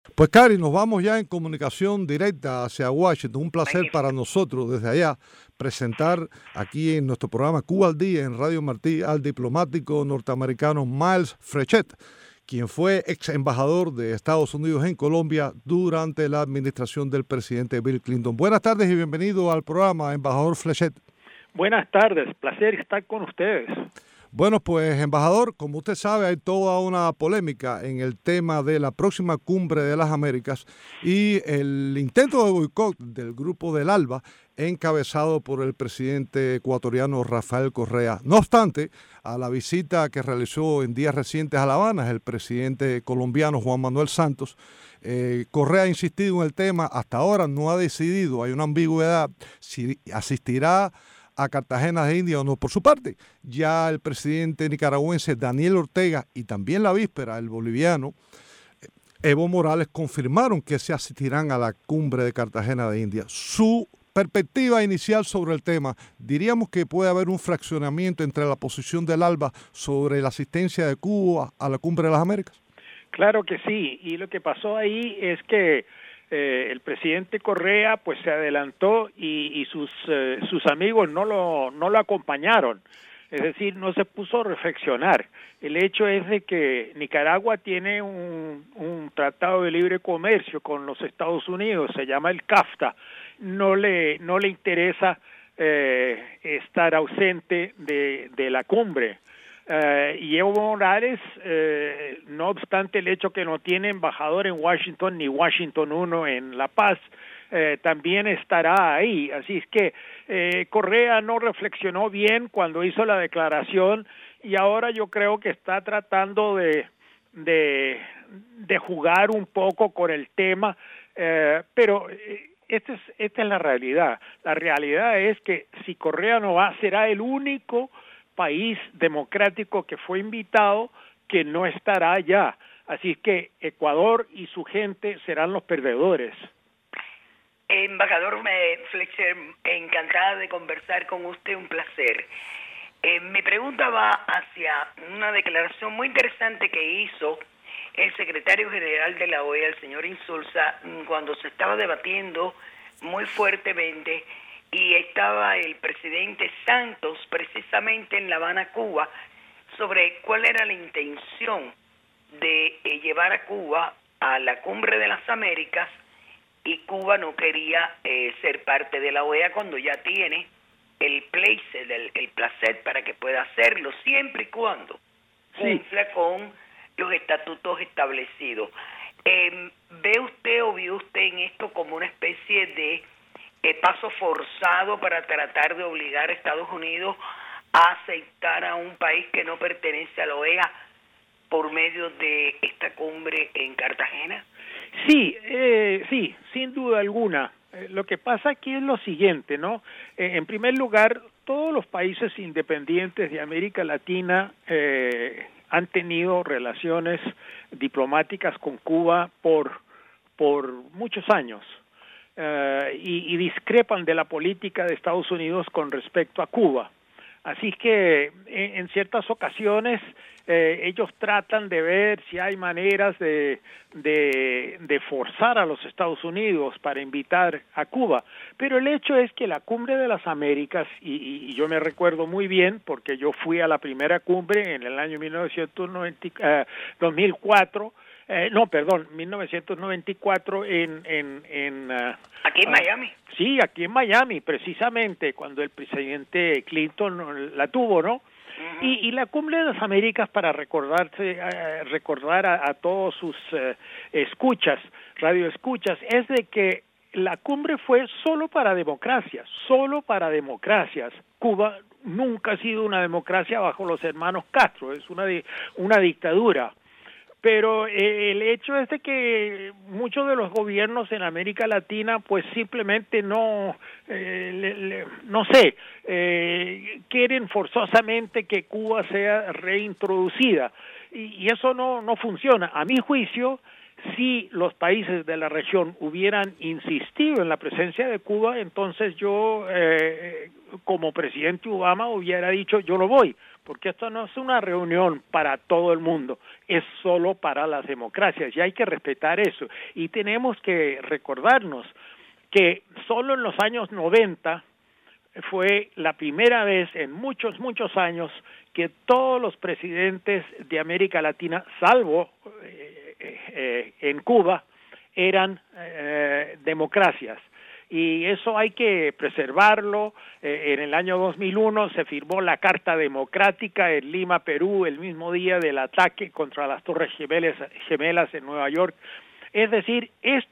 Pues Cari, nos vamos ya en comunicación directa hacia Washington. Un placer Magnífico. para nosotros desde allá presentar aquí en nuestro programa Cuba al Día en Radio Martí al diplomático norteamericano Miles Frechet, quien fue ex embajador de Estados Unidos en Colombia durante la administración del presidente Bill Clinton. Buenas tardes y bienvenido al programa, embajador Frechet. Buenas tardes, placer estar con ustedes. Bueno, pues, embajador, como usted sabe, hay toda una polémica en el tema de la próxima cumbre de las Américas y el intento de boicot del grupo del ALBA, encabezado por el presidente ecuatoriano Rafael Correa. No obstante, a la visita que realizó en días recientes a La Habana el presidente colombiano Juan Manuel Santos, Correa ha insistido en el tema. Hasta ahora no ha decidido, hay una ambigüedad, si asistirá a Cartagena de Indias o no. Por su parte, ya el presidente nicaragüense Daniel Ortega y también la víspera el boliviano Evo Morales confirmaron que se asistirán a la cumbre de Cartagena de Indias. Su perspectiva inicial sobre el tema, diríamos que puede haber un fraccionamiento entre la posición del ALBA sobre la asistencia de Cuba a la cumbre de las Américas. Claro que sí, y lo que pasó ahí es que el presidente Correa pues se adelantó y sus amigos no lo acompañaron, es decir, no se puso a reflexionar. El hecho es de que Nicaragua tiene un tratado de libre comercio con los Estados Unidos, se llama el CAFTA. No le interesa estar ausente de la cumbre. Y Evo Morales, no obstante el hecho que no tiene embajador en Washington ni Washington 1 en La Paz, también estará ahí. Así es que Correa no reflexionó bien cuando hizo la declaración y ahora yo creo que está tratando de jugar un poco con el tema, pero esta es la realidad. La realidad es que si Correa no va, será el único país democrático que fue invitado que no estará allá. Así que Ecuador y su gente serán los perdedores. Embajador Fletcher, encantada de conversar con usted, un placer. Mi pregunta va hacia una declaración muy interesante que hizo el secretario general de la OEA, el señor Insulza, cuando se estaba debatiendo muy fuertemente y estaba el presidente Santos precisamente en La Habana, Cuba, sobre cuál era la intención de llevar a Cuba a la Cumbre de las Américas, y Cuba no quería ser parte de la OEA cuando ya tiene el placer para que pueda hacerlo, siempre y cuando cumpla con los estatutos establecidos. ¿Ve usted o vio usted en esto como una especie de paso forzado para tratar de obligar a Estados Unidos a aceptar a un país que no pertenece a la OEA por medio de esta cumbre en Cartagena? Sí, sí, sin duda alguna. Lo que pasa aquí es lo siguiente, ¿no? En primer lugar, todos los países independientes de América Latina han tenido relaciones diplomáticas con Cuba por muchos años. Y discrepan de la política de Estados Unidos con respecto a Cuba. Así que en ciertas ocasiones ellos tratan de ver si hay maneras de forzar a los Estados Unidos para invitar a Cuba. Pero el hecho es que la Cumbre de las Américas, y yo me recuerdo muy bien porque yo fui a la primera cumbre en el año 2004, 1994 aquí en Miami. Sí, aquí en Miami, precisamente cuando el presidente Clinton la tuvo, ¿no? Uh-huh. Y la Cumbre de las Américas, para recordar a todos sus radioescuchas, es de que la cumbre fue solo para democracias. Cuba nunca ha sido una democracia bajo los hermanos Castro, es una dictadura. Pero el hecho es de que muchos de los gobiernos en América Latina pues simplemente quieren forzosamente que Cuba sea reintroducida y eso no funciona. A mi juicio, si los países de la región hubieran insistido en la presencia de Cuba, entonces yo como presidente Obama hubiera dicho yo no voy. porque esto no es una reunión para todo el mundo, es solo para las democracias, y hay que respetar eso. Y tenemos que recordarnos que solo en los años 90 fue la primera vez en muchos años que todos los presidentes de América Latina, salvo en Cuba, eran democracias. Y eso hay que preservarlo. En el año 2001 se firmó la Carta Democrática en Lima, Perú, el mismo día del ataque contra las Torres Gemelas en Nueva York. Es decir,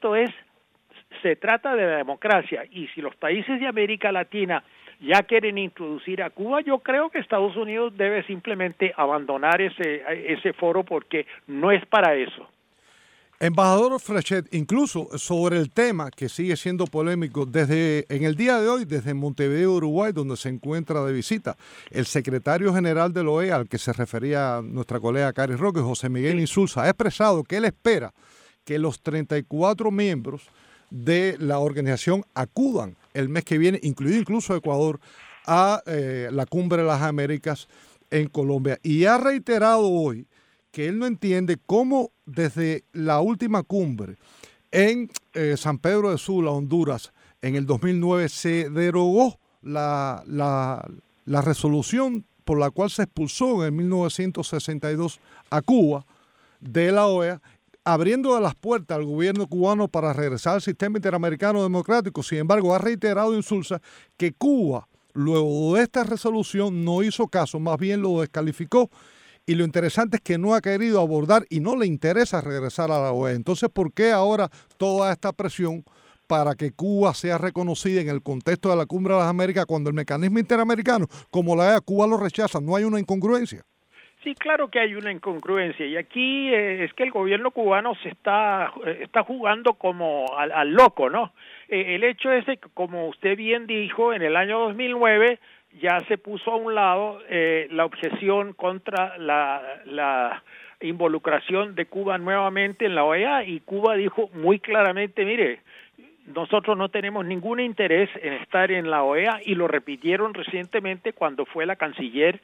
se trata de la democracia, y si los países de América Latina ya quieren introducir a Cuba, yo creo que Estados Unidos debe simplemente abandonar ese foro, porque no es para eso. Embajador Frechette, incluso sobre el tema que sigue siendo polémico en el día de hoy, desde Montevideo, Uruguay, donde se encuentra de visita el secretario general de la OEA, al que se refería nuestra colega Cari Roque, José Miguel Insulza, ha expresado que él espera que los 34 miembros de la organización acudan el mes que viene, incluido incluso Ecuador, a la Cumbre de las Américas en Colombia. Y ha reiterado hoy que él no entiende cómo desde la última cumbre en San Pedro de Sula, Honduras, en el 2009, se derogó la resolución por la cual se expulsó en 1962 a Cuba de la OEA, abriendo las puertas al gobierno cubano para regresar al sistema interamericano democrático. Sin embargo, ha reiterado Insulza que Cuba, luego de esta resolución, no hizo caso, más bien lo descalificó. Y lo interesante es que no ha querido abordar y no le interesa regresar a la OEA. Entonces, ¿por qué ahora toda esta presión para que Cuba sea reconocida en el contexto de la Cumbre de las Américas, cuando el mecanismo interamericano, como la OEA, Cuba lo rechaza? ¿No hay una incongruencia? Sí, claro que hay una incongruencia, y aquí es que el gobierno cubano se está jugando como al loco, ¿no? El hecho es que, como usted bien dijo, en el año 2009 ya se puso a un lado la objeción contra la involucración de Cuba nuevamente en la OEA, y Cuba dijo muy claramente, mire, nosotros no tenemos ningún interés en estar en la OEA, y lo repitieron recientemente cuando fue la canciller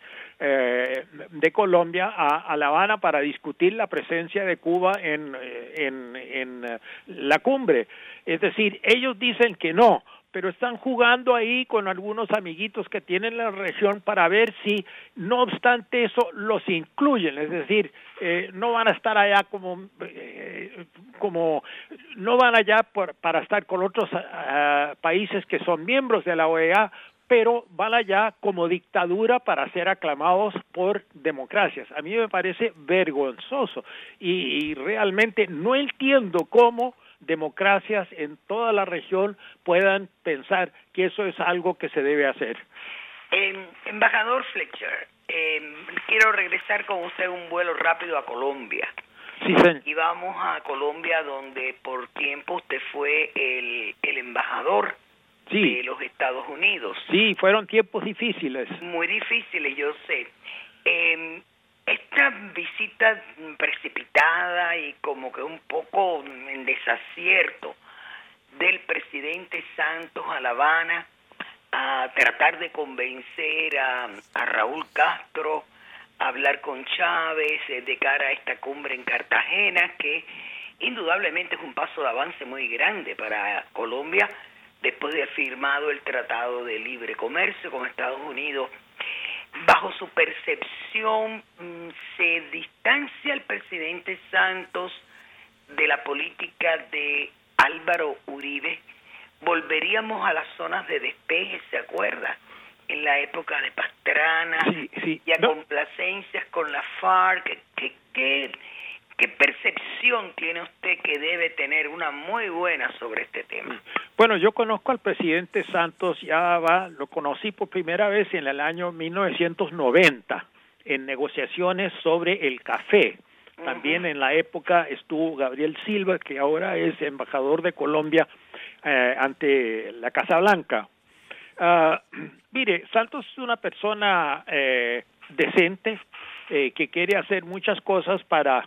de Colombia a La Habana para discutir la presencia de Cuba en la cumbre. Es decir, ellos dicen que no, pero están jugando ahí con algunos amiguitos que tienen en la región para ver si, no obstante eso, los incluyen. Es decir, no van a estar allá como no van allá para estar con otros países que son miembros de la OEA, pero van allá como dictadura para ser aclamados por democracias. A mí me parece vergonzoso, y realmente no entiendo cómo democracias en toda la región puedan pensar que eso es algo que se debe hacer. Embajador Fletcher, quiero regresar con usted un vuelo rápido a Colombia. Sí, señor. Y vamos a Colombia, donde por tiempo usted fue el embajador de los Estados Unidos. Sí, fueron tiempos difíciles. Muy difíciles, yo sé. Esta visita precipitada y como que un poco en desacierto del presidente Santos a La Habana a tratar de convencer a Raúl Castro a hablar con Chávez de cara a esta cumbre en Cartagena, que indudablemente es un paso de avance muy grande para Colombia después de haber firmado el Tratado de Libre Comercio con Estados Unidos. Bajo su percepción, ¿se distancia el presidente Santos de la política de Álvaro Uribe? Volveríamos a las zonas de despeje, ¿se acuerda? En la época de Pastrana, sí. Y a complacencias con la FARC. ¿Qué percepción tiene usted que debe tener una muy buena sobre este tema? Bueno, yo conozco al presidente Santos, lo conocí por primera vez en el año 1990, en negociaciones sobre el café. También en la época estuvo Gabriel Silva, que ahora es embajador de Colombia ante la Casa Blanca. Mire, Santos es una persona decente, que quiere hacer muchas cosas para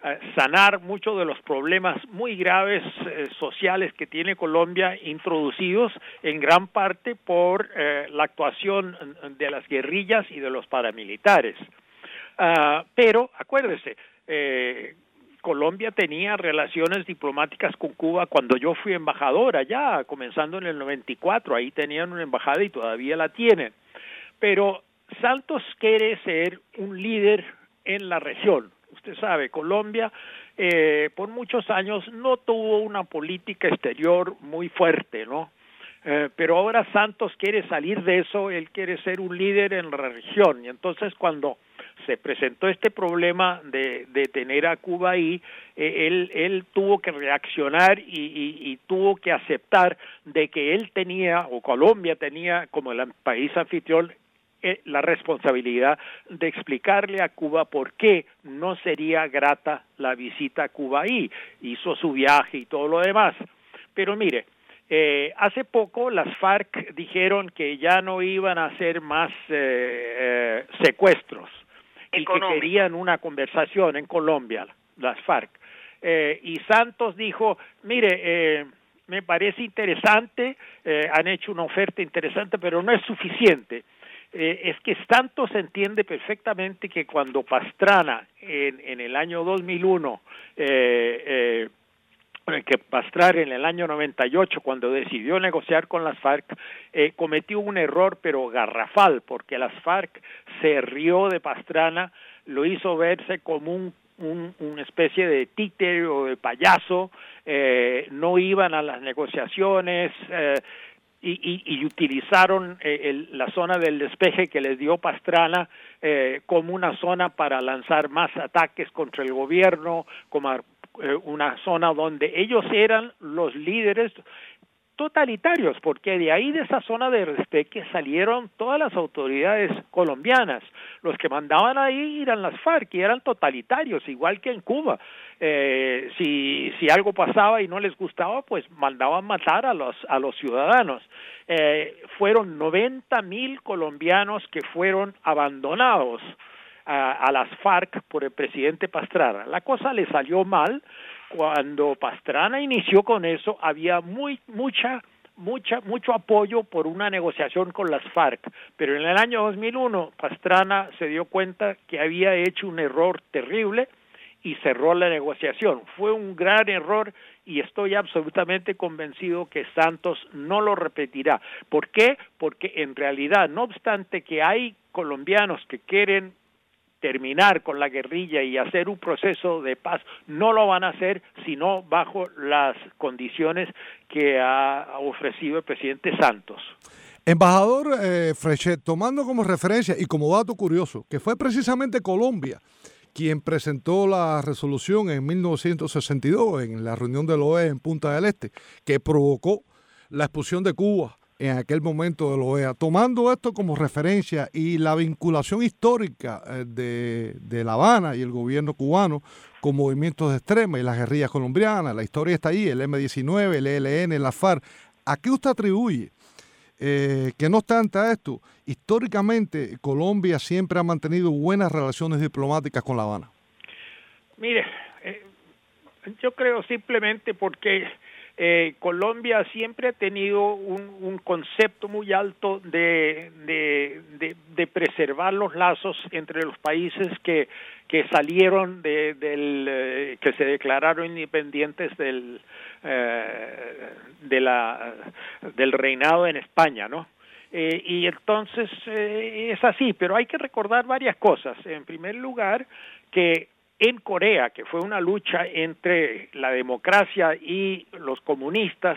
sanar muchos de los problemas muy graves sociales que tiene Colombia, introducidos en gran parte por la actuación de las guerrillas y de los paramilitares. Pero acuérdese, Colombia tenía relaciones diplomáticas con Cuba cuando yo fui embajador allá, comenzando en el 94, ahí tenían una embajada y todavía la tienen. Pero Santos quiere ser un líder en la región. Usted sabe, Colombia por muchos años no tuvo una política exterior muy fuerte, ¿no? Pero ahora Santos quiere salir de eso, él quiere ser un líder en la región. Y entonces cuando se presentó este problema de tener a Cuba ahí, él tuvo que reaccionar y tuvo que aceptar de que él tenía, o Colombia tenía, como el país anfitrión, la responsabilidad de explicarle a Cuba por qué no sería grata la visita a Cuba ahí. Hizo su viaje y todo lo demás. Pero mire, hace poco las FARC dijeron que ya no iban a hacer más secuestros y que querían una conversación en Colombia, las FARC. Y Santos dijo, mire, me parece interesante, han hecho una oferta interesante, pero no es suficiente. Es que Santos entiende perfectamente que cuando Pastrana en el año 2001, que Pastrana en el año 98, cuando decidió negociar con las FARC, cometió un error pero garrafal, porque las FARC se rió de Pastrana, lo hizo verse como una especie de títere o de payaso, no iban a las negociaciones, y utilizaron la zona del despeje que les dio Pastrana como una zona para lanzar más ataques contra el gobierno, como una zona donde ellos eran los líderes totalitarios, porque de ahí, de esa zona de despeje, salieron todas las autoridades colombianas. Los que mandaban ahí eran las FARC y eran totalitarios, igual que en Cuba. Si algo pasaba y no les gustaba, pues mandaban matar a los ciudadanos. Fueron 90,000 colombianos que fueron abandonados a las FARC por el presidente Pastrana. La cosa le salió mal. Cuando Pastrana inició con eso, había mucho apoyo por una negociación con las FARC, pero en el año 2001 Pastrana se dio cuenta que había hecho un error terrible y cerró la negociación. Fue un gran error y estoy absolutamente convencido que Santos no lo repetirá. ¿Por qué? Porque en realidad, no obstante que hay colombianos que quieren terminar con la guerrilla y hacer un proceso de paz, no lo van a hacer sino bajo las condiciones que ha ofrecido el presidente Santos. Embajador Frechet, tomando como referencia y como dato curioso, que fue precisamente Colombia quien presentó la resolución en 1962 en la reunión de la OEA en Punta del Este, que provocó la expulsión de Cuba en aquel momento de la OEA. Tomando esto como referencia y la vinculación histórica de La Habana y el gobierno cubano con movimientos de extrema y las guerrillas colombianas, la historia está ahí, el M-19, el ELN, la FARC. ¿A qué usted atribuye que no obstante a esto, históricamente Colombia siempre ha mantenido buenas relaciones diplomáticas con La Habana? Mire, yo creo simplemente porque Colombia siempre ha tenido un concepto muy alto de preservar los lazos entre los países que salieron que se declararon independientes del reinado en España, ¿no? Y entonces es así, pero hay que recordar varias cosas. En primer lugar, que en Corea, que fue una lucha entre la democracia y los comunistas,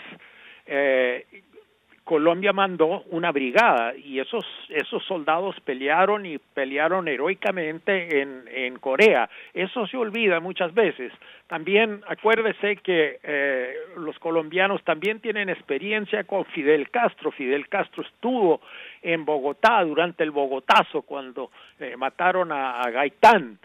Colombia mandó una brigada y esos soldados pelearon heroicamente en Corea. Eso se olvida muchas veces. También acuérdese que los colombianos también tienen experiencia con Fidel Castro. Fidel Castro estuvo en Bogotá durante el Bogotazo cuando mataron a Gaitán.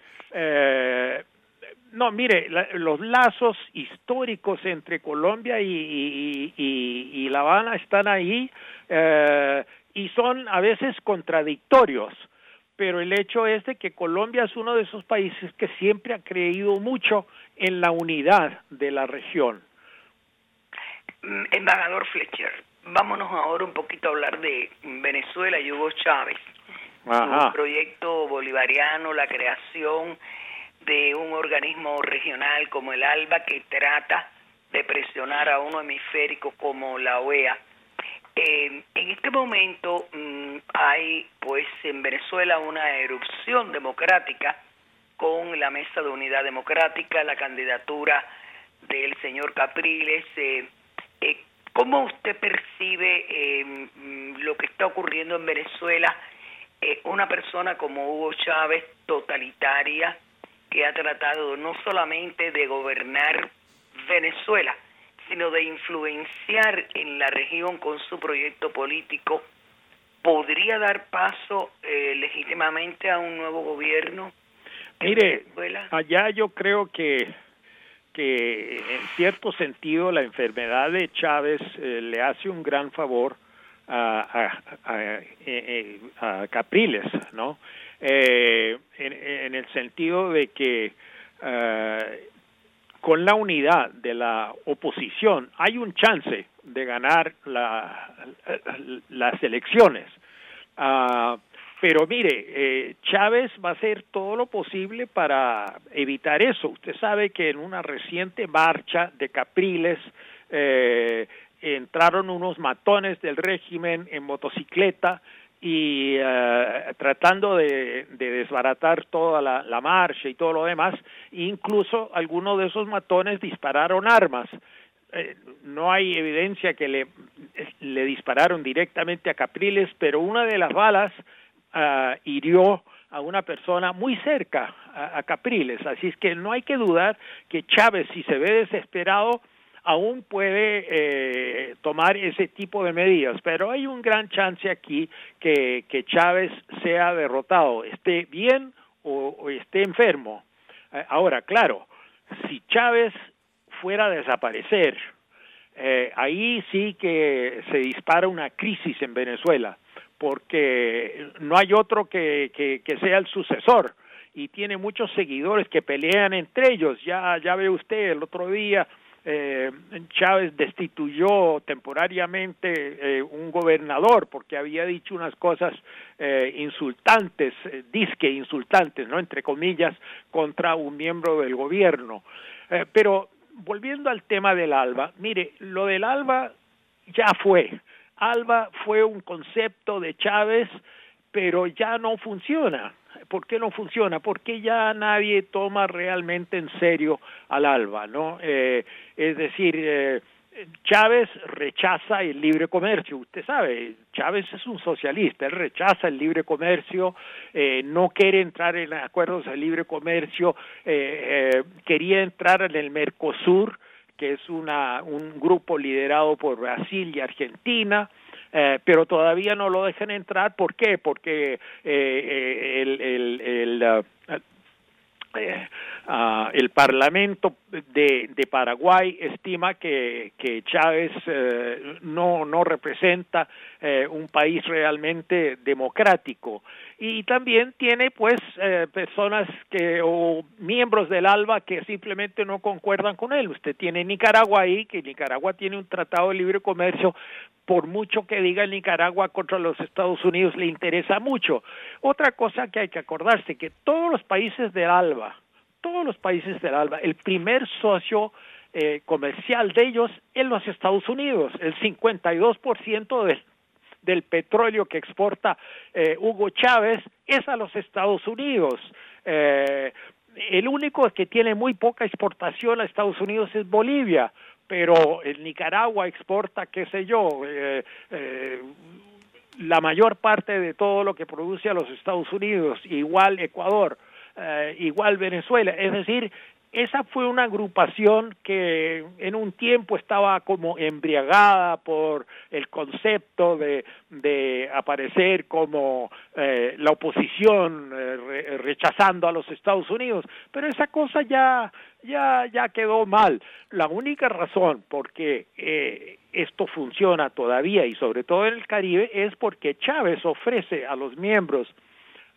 No, mire, los lazos históricos entre Colombia y La Habana están ahí y son a veces contradictorios, pero el hecho es de que Colombia es uno de esos países que siempre ha creído mucho en la unidad de la región. Embajador Fletcher, vámonos ahora un poquito a hablar de Venezuela y Hugo Chávez. Su proyecto bolivariano, la creación de un organismo regional como el ALBA que trata de presionar a un hemisférico como la OEA. En este momento hay pues en Venezuela una erupción democrática con la Mesa de Unidad Democrática, la candidatura del señor Capriles. ¿Cómo usted percibe lo que está ocurriendo en Venezuela? Una persona como Hugo Chávez, totalitaria, que ha tratado no solamente de gobernar Venezuela, sino de influenciar en la región con su proyecto político, ¿podría dar paso legítimamente a un nuevo gobierno en Venezuela? Allá yo creo que en cierto sentido la enfermedad de Chávez le hace un gran favor a Capriles, ¿no? En el sentido de que con la unidad de la oposición hay un chance de ganar las elecciones. Pero mire, Chávez va a hacer todo lo posible para evitar eso. Usted sabe que en una reciente marcha de Capriles entraron unos matones del régimen en motocicleta y tratando de desbaratar toda la marcha y todo lo demás. Incluso algunos de esos matones dispararon armas. No hay evidencia que le dispararon directamente a Capriles, pero una de las balas hirió a una persona muy cerca a Capriles. Así es que no hay que dudar que Chávez, si se ve desesperado, aún puede tomar ese tipo de medidas, pero hay un gran chance aquí que Chávez sea derrotado, esté bien o esté enfermo. Ahora, claro, si Chávez fuera a desaparecer, ahí sí que se dispara una crisis en Venezuela, porque no hay otro que sea el sucesor, y tiene muchos seguidores que pelean entre ellos. Ya ve usted, el otro día Chávez destituyó temporariamente un gobernador porque había dicho unas cosas insultantes, disque insultantes, ¿no?, entre comillas, contra un miembro del gobierno. Pero volviendo al tema del ALBA, mire, lo del ALBA ya fue. ALBA fue un concepto de Chávez, pero ya no funciona. ¿Por qué no funciona? Porque ya nadie toma realmente en serio al ALBA, ¿no? Es decir, Chávez rechaza el libre comercio. Usted sabe, Chávez es un socialista, él rechaza el libre comercio, no quiere entrar en acuerdos de libre comercio, quería entrar en el Mercosur, que es un grupo liderado por Brasil y Argentina, pero todavía no lo dejan entrar. ¿Por qué? Porque el Parlamento de Paraguay estima que Chávez no representa un país realmente democrático, y también tiene pues personas o miembros del ALBA que simplemente no concuerdan con él. Usted tiene Nicaragua ahí, que Nicaragua tiene un tratado de libre comercio. Por mucho que diga Nicaragua contra los Estados Unidos, le interesa mucho. Otra cosa que hay que acordarse, que todos los países del ALBA, el primer socio comercial de ellos es los Estados Unidos. El 52% del petróleo que exporta Hugo Chávez es a los Estados Unidos. El único que tiene muy poca exportación a Estados Unidos es Bolivia, pero el Nicaragua exporta, qué sé yo, la mayor parte de todo lo que produce a los Estados Unidos, igual Ecuador, igual Venezuela. Es decir, esa fue una agrupación que en un tiempo estaba como embriagada por el concepto de aparecer como la oposición rechazando a los Estados Unidos, pero esa cosa ya quedó mal. La única razón por qué esto funciona todavía, y sobre todo en el Caribe, es porque Chávez ofrece a los miembros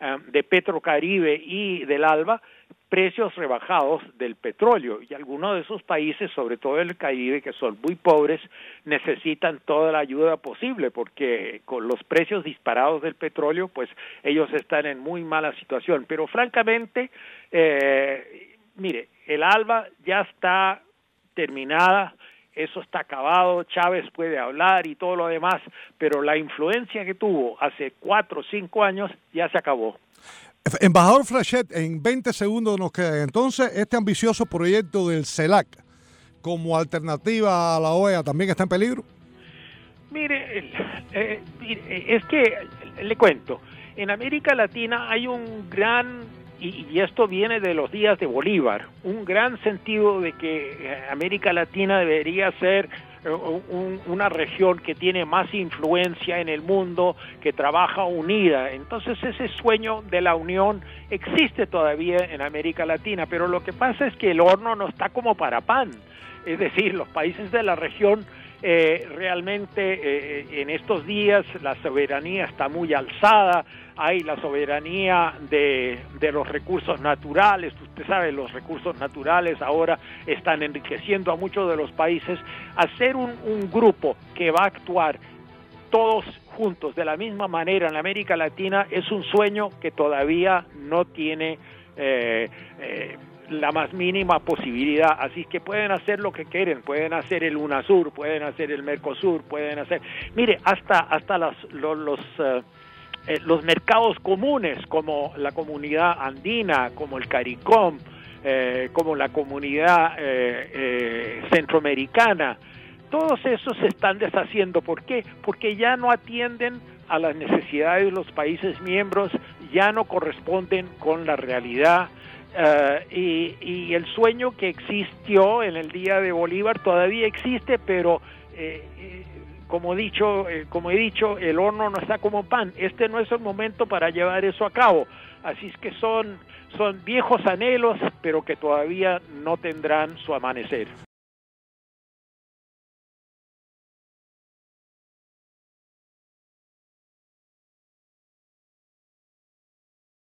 de Petrocaribe y del ALBA, precios rebajados del petróleo, y algunos de esos países, sobre todo el Caribe, que son muy pobres, necesitan toda la ayuda posible, porque con los precios disparados del petróleo, pues ellos están en muy mala situación. Pero francamente, mire, el ALBA ya está terminada, eso está acabado, Chávez puede hablar y todo lo demás, pero la influencia que tuvo hace 4 o 5 años ya se acabó. Embajador Frechette, en 20 segundos nos queda. Entonces, este ambicioso proyecto del CELAC como alternativa a la OEA también está en peligro. Mire, es que le cuento, en América Latina hay un gran, y esto viene de los días de Bolívar, un gran sentido de que América Latina debería ser una región que tiene más influencia en el mundo, que trabaja unida. Entonces ese sueño de la unión existe todavía en América Latina, pero lo que pasa es que el horno no está como para pan. Es decir, los países de la región realmente en estos días la soberanía está muy alzada, hay la soberanía de los recursos naturales, usted sabe, los recursos naturales ahora están enriqueciendo a muchos de los países. Hacer un grupo que va a actuar todos juntos de la misma manera en América Latina es un sueño que todavía no tiene la más mínima posibilidad, así que pueden hacer lo que quieren, pueden hacer el UNASUR, pueden hacer el Mercosur, pueden hacer, mire, hasta los mercados comunes como la comunidad andina, como el CARICOM, como la comunidad centroamericana, todos esos se están deshaciendo. ¿Por qué? Porque ya no atienden a las necesidades de los países miembros, ya no corresponden con la realidad. Y el sueño que existió en el día de Bolívar todavía existe, pero como he dicho, el horno no está como pan. Este no es el momento para llevar eso a cabo. Así es que son viejos anhelos, pero que todavía no tendrán su amanecer.